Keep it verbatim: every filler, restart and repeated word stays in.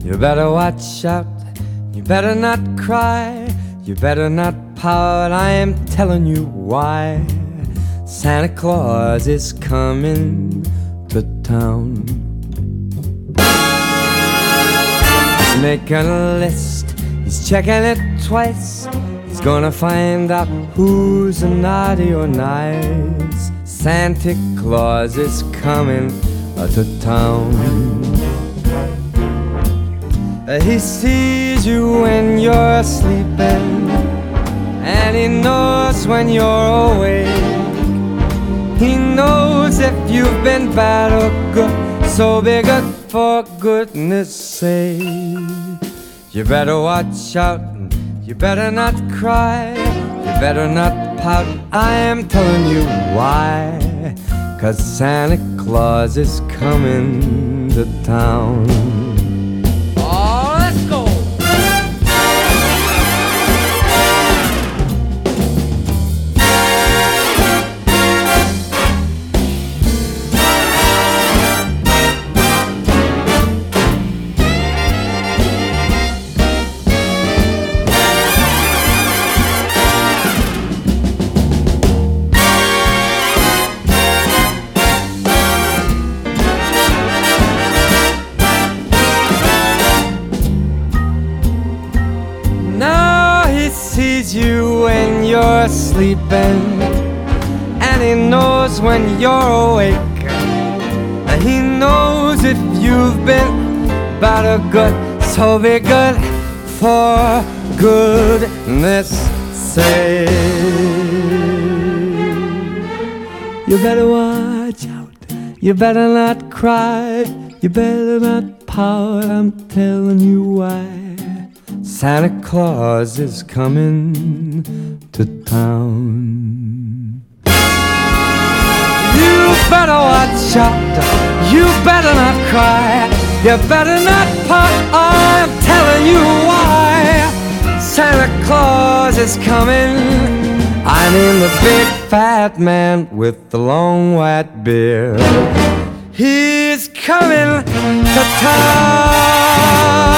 You better watch out, you better not cry, you better not pout, I am telling you why. Santa Claus is coming to town. He's making a list, he's checking it twice. He's gonna find out who's naughty or nice. Santa Claus is coming to town. He sees you when you're sleeping, and he knows when you're awake. He knows if you've been bad or good, so be good for goodness sake. You better watch out, you better not cry, you better not pout, I am telling you why. 'Cause Santa Claus is coming to town. Oh, let's go! Sees you when you're sleeping, and he knows when you're awake. He knows if you've been bad or good, so be good for goodness sake. You better watch out, you better not cry, you better not pout, I'm telling you why. Santa Claus is coming to town. You better watch out, you better not cry, you better not pout, I'm telling you why. Santa Claus is coming, I mean the big fat man with the long white beard. He's coming to town.